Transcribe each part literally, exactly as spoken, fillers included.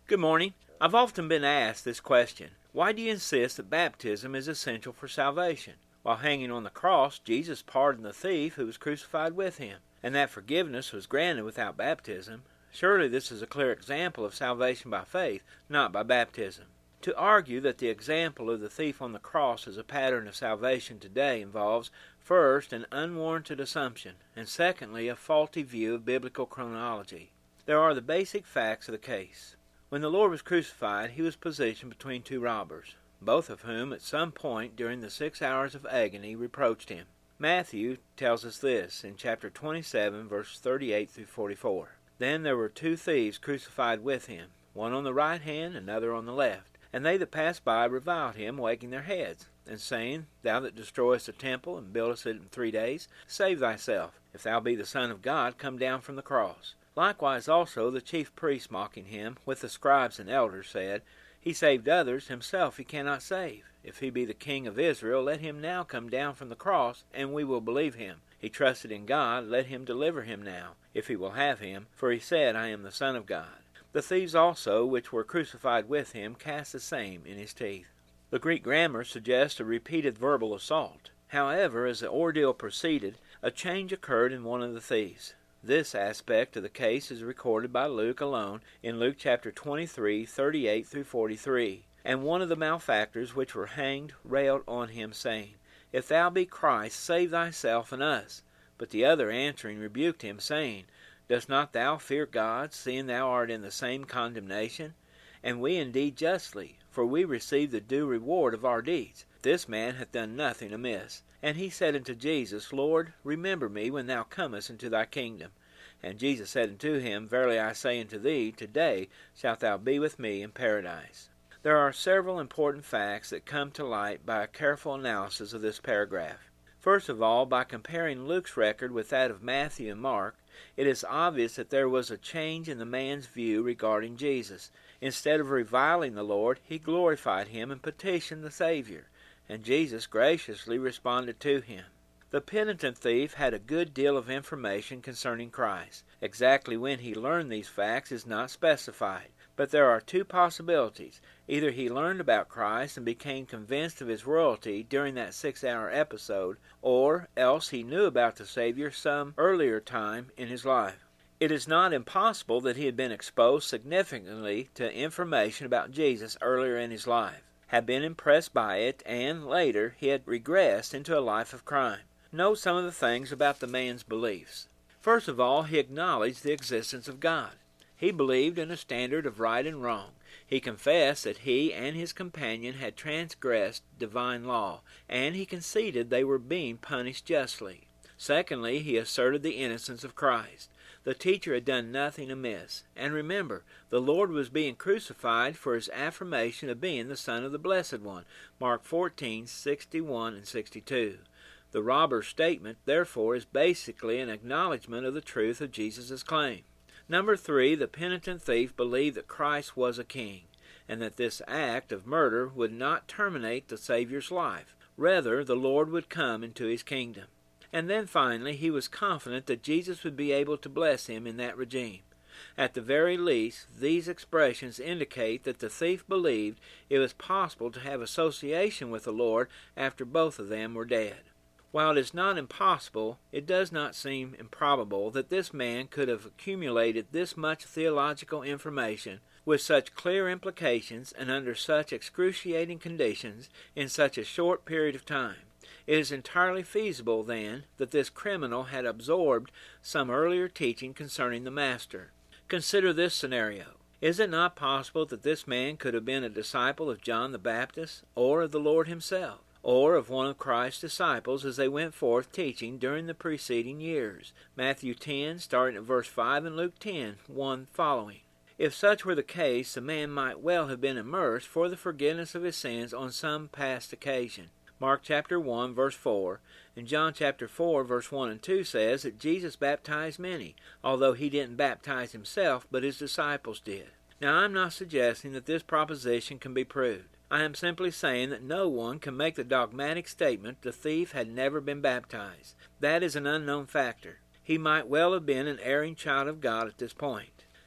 Good morning. I've often been asked this question. Why do you insist that baptism is essential for salvation? While hanging on the cross, Jesus pardoned the thief who was crucified with him, and that forgiveness was granted without baptism. Surely this is a clear example of salvation by faith, not by baptism. To argue that the example of the thief on the cross is a pattern of salvation today involves, first, an unwarranted assumption, and secondly, a faulty view of biblical chronology. There are the basic facts of the case. When the Lord was crucified, he was positioned between two robbers, both of whom at some point during the six hours of agony reproached him. Matthew tells us this in chapter twenty-seven, verses thirty-eight through forty-four. Then there were two thieves crucified with him, one on the right hand, another on the left. And they that passed by reviled him, wagging their heads, and saying, Thou that destroyest the temple, and buildest it in three days, save thyself. If thou be the Son of God, come down from the cross. Likewise also the chief priests mocking him, with the scribes and elders, said, He saved others, himself he cannot save. If he be the King of Israel, let him now come down from the cross, and we will believe him. He trusted in God, let him deliver him now, if he will have him, for he said, I am the Son of God. The thieves also, which were crucified with him, cast the same in his teeth. The Greek grammar suggests a repeated verbal assault. However, as the ordeal proceeded, a change occurred in one of the thieves. This aspect of the case is recorded by Luke alone in Luke chapter twenty-three, thirty-eight through forty-three. And one of the malefactors which were hanged railed on him, saying, If thou be Christ, save thyself and us. But the other answering rebuked him, saying, Dost not thou fear God, seeing thou art in the same condemnation? And we indeed justly, for we receive the due reward of our deeds. This man hath done nothing amiss. And he said unto Jesus, Lord, remember me when thou comest into thy kingdom. And Jesus said unto him, Verily I say unto thee, today shalt thou be with me in paradise. There are several important facts that come to light by a careful analysis of this paragraph. First of all, by comparing Luke's record with that of Matthew and Mark, it is obvious that there was a change in the man's view regarding Jesus. Instead of reviling the Lord, he glorified him and petitioned the Savior, and Jesus graciously responded to him. The penitent thief had a good deal of information concerning Christ. Exactly when he learned these facts is not specified, but there are two possibilities. Either he learned about Christ and became convinced of his royalty during that six-hour episode, or else he knew about the Savior some earlier time in his life. It is not impossible that he had been exposed significantly to information about Jesus earlier in his life, had been impressed by it, and later he had regressed into a life of crime. Note some of the things about the man's beliefs. First of all, he acknowledged the existence of God. He believed in a standard of right and wrong. He confessed that he and his companion had transgressed divine law, and he conceded they were being punished justly. Secondly, he asserted the innocence of Christ. The teacher had done nothing amiss. And remember, the Lord was being crucified for his affirmation of being the Son of the Blessed One, Mark fourteen, sixty-one and sixty-two. The robber's statement, therefore, is basically an acknowledgement of the truth of Jesus' claim. Number three, the penitent thief believed that Christ was a king, and that this act of murder would not terminate the Savior's life. Rather, the Lord would come into his kingdom. And then finally, he was confident that Jesus would be able to bless him in that regime. At the very least, these expressions indicate that the thief believed it was possible to have association with the Lord after both of them were dead. While it is not impossible, it does not seem improbable that this man could have accumulated this much theological information with such clear implications and under such excruciating conditions in such a short period of time. It is entirely feasible, then, that this criminal had absorbed some earlier teaching concerning the Master. Consider this scenario. Is it not possible that this man could have been a disciple of John the Baptist, or of the Lord himself, or of one of Christ's disciples as they went forth teaching during the preceding years? Matthew ten, starting at verse five, and Luke ten, one following. If such were the case, the man might well have been immersed for the forgiveness of his sins on some past occasion. Mark chapter one, verse four, and John chapter four, verse one and two says that Jesus baptized many, although he didn't baptize himself, but his disciples did. Now, I'm not suggesting that this proposition can be proved. I am simply saying that no one can make the dogmatic statement the thief had never been baptized. That is an unknown factor. He might well have been an erring child of God at this point.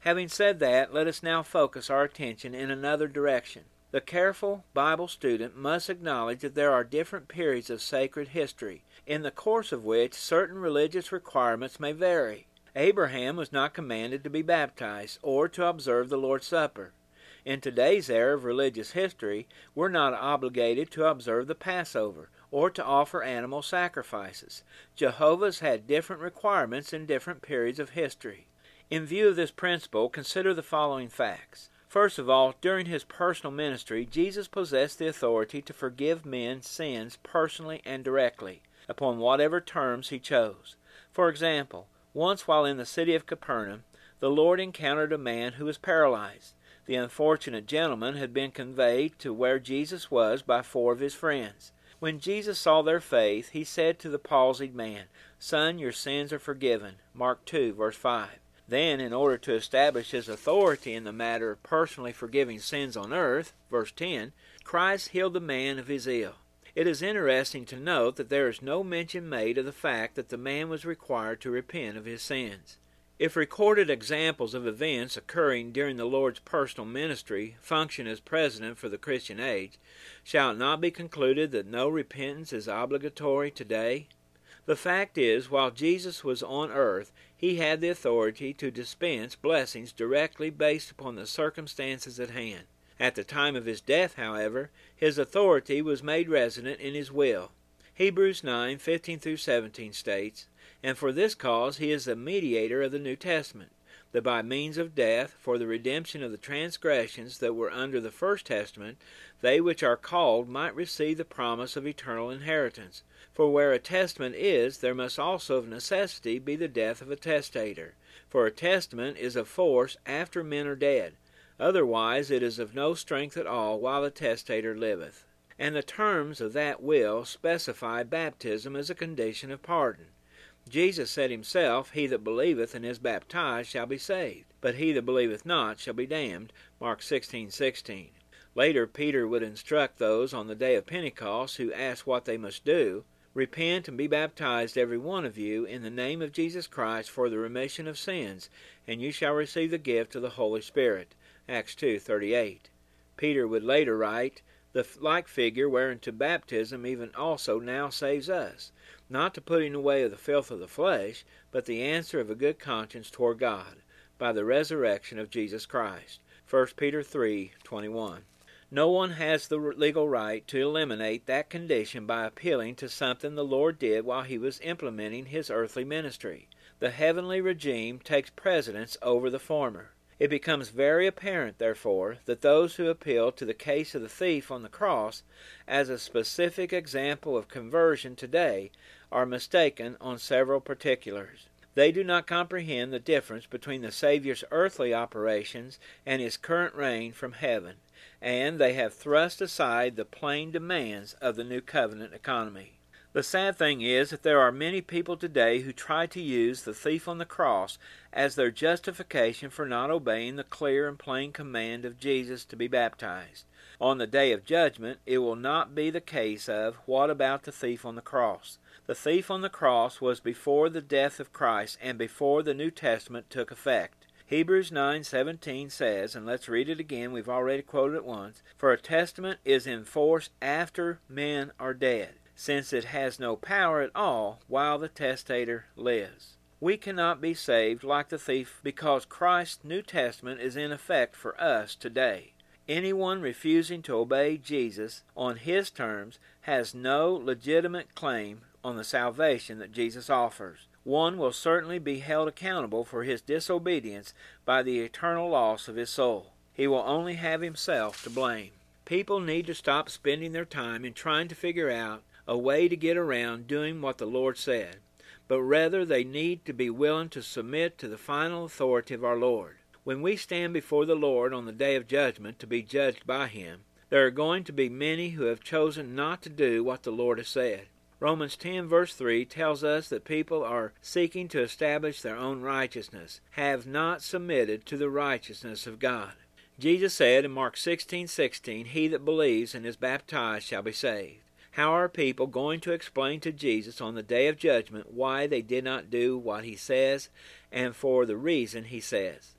Having said that, let us now focus our attention in another direction. The careful Bible student must acknowledge that there are different periods of sacred history, in the course of which certain religious requirements may vary. Abraham was not commanded to be baptized or to observe the Lord's Supper. In today's era of religious history, we're not obligated to observe the Passover or to offer animal sacrifices. Jehovah's had different requirements in different periods of history. In view of this principle, consider the following facts. First of all, during his personal ministry, Jesus possessed the authority to forgive men's sins personally and directly, upon whatever terms he chose. For example, once while in the city of Capernaum, the Lord encountered a man who was paralyzed. The unfortunate gentleman had been conveyed to where Jesus was by four of his friends. When Jesus saw their faith, he said to the palsied man, "Son, your sins are forgiven." Mark two, verse five. Then, in order to establish his authority in the matter of personally forgiving sins on earth, verse ten, Christ healed the man of his ill. It is interesting to note that there is no mention made of the fact that the man was required to repent of his sins. If recorded examples of events occurring during the Lord's personal ministry function as precedent for the Christian age, shall it not be concluded that no repentance is obligatory today? The fact is, while Jesus was on earth, he had the authority to dispense blessings directly based upon the circumstances at hand. At the time of his death, however, his authority was made resident in his will. Hebrews nine, fifteen through seventeen states, "And for this cause he is the mediator of the New Testament, that by means of death, for the redemption of the transgressions that were under the first testament, they which are called might receive the promise of eternal inheritance. For where a testament is, there must also of necessity be the death of a testator. For a testament is of force after men are dead. Otherwise it is of no strength at all while the testator liveth." And the terms of that will specify baptism as a condition of pardon. Jesus said himself, "He that believeth and is baptized shall be saved, but he that believeth not shall be damned." Mark sixteen, sixteen. Later, Peter would instruct those on the day of Pentecost who asked what they must do, "Repent and be baptized every one of you in the name of Jesus Christ for the remission of sins, and you shall receive the gift of the Holy Spirit." Acts two, thirty-eight. Peter would later write, "The like figure whereunto baptism even also now saves us, not the putting away of the filth of the flesh, but the answer of a good conscience toward God, by the resurrection of Jesus Christ." First Peter three, twenty-one. No one has the legal right to eliminate that condition by appealing to something the Lord did while he was implementing his earthly ministry. The heavenly regime takes precedence over the former. It becomes very apparent, therefore, that those who appeal to the case of the thief on the cross as a specific example of conversion today are mistaken on several particulars. They do not comprehend the difference between the Savior's earthly operations and his current reign from heaven, and they have thrust aside the plain demands of the New Covenant economy. The sad thing is that there are many people today who try to use the thief on the cross as their justification for not obeying the clear and plain command of Jesus to be baptized. On the day of judgment, it will not be the case of, "What about the thief on the cross?" The thief on the cross was before the death of Christ and before the New Testament took effect. Hebrews nine seventeen says, and let's read it again, we've already quoted it once, "For a testament is in force after men are dead, since it has no power at all while the testator lives." We cannot be saved like the thief because Christ's New Testament is in effect for us today. Anyone refusing to obey Jesus on his terms has no legitimate claim on the salvation that Jesus offers. One will certainly be held accountable for his disobedience by the eternal loss of his soul. He will only have himself to blame. People need to stop spending their time in trying to figure out a way to get around doing what the Lord said, but rather they need to be willing to submit to the final authority of our Lord. When we stand before the Lord on the day of judgment to be judged by him, there are going to be many who have chosen not to do what the Lord has said. Romans ten verse three tells us that people are seeking to establish their own righteousness, have not submitted to the righteousness of God. Jesus said in Mark sixteen sixteen, "He that believes and is baptized shall be saved." How are people going to explain to Jesus on the day of judgment why they did not do what he says and for the reason he says?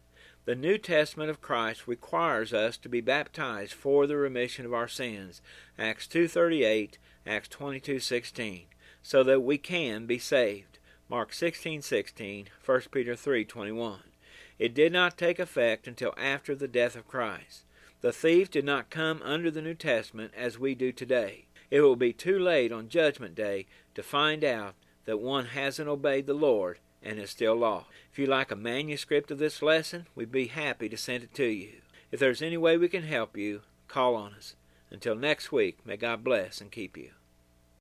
The New Testament of Christ requires us to be baptized for the remission of our sins, Acts two thirty-eight, Acts twenty-two sixteen, so that we can be saved, Mark sixteen sixteen, First Peter three twenty-one. It did not take effect until after the death of Christ. The thief did not come under the New Testament as we do today. It will be too late on Judgment Day to find out that one hasn't obeyed the Lord and is still lost. If you like a manuscript of this lesson, we'd be happy to send it to you. If there's any way we can help you, call on us. Until next week, may God bless and keep you.